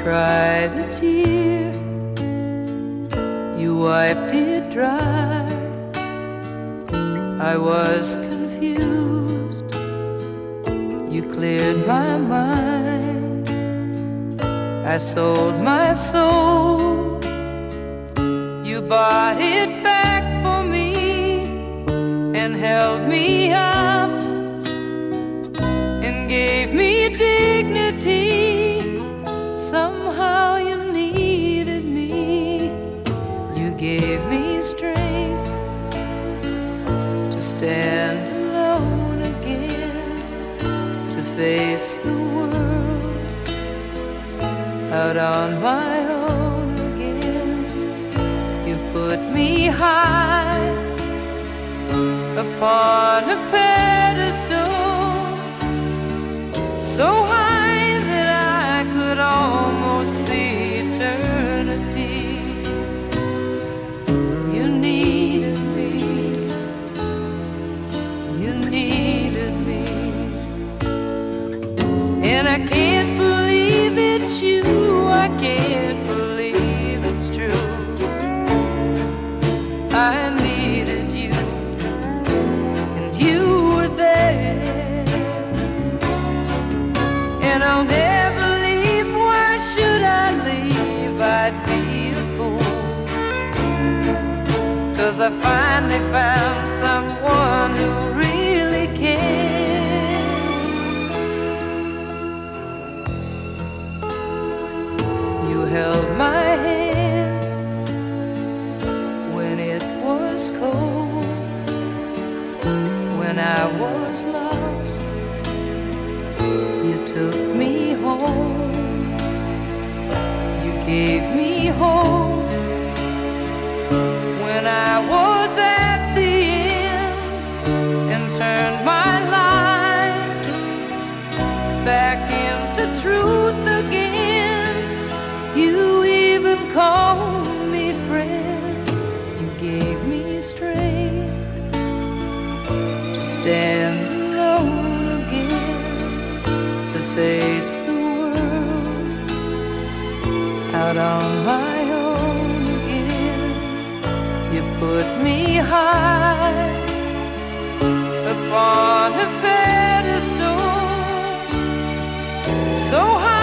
cried a tear, you wiped it dry. I was confused, you cleared my mind. I sold my soul, you bought it back for me and held me up and gave me dignity. Somehow you needed me, you gave me strength to stand alone again, to face the world out on my own again. You put me high upon a pedestal, so high that I could almost see eternity. You needed me, you needed me, and I can't believe it's you, I can't believe it's true. I needed you, and you were there, and I'll never leave. Why should I leave? I'd be a fool, 'cause I finally found someone who really cares. You held my hand when it was cold, when I was lost. You took me home, you gave me hope when I was at the end, and turned my life back into truth again. You even called me friend, you gave me strength to stand alone again, to face the world out on my own again. You put me high upon a pedestal, so high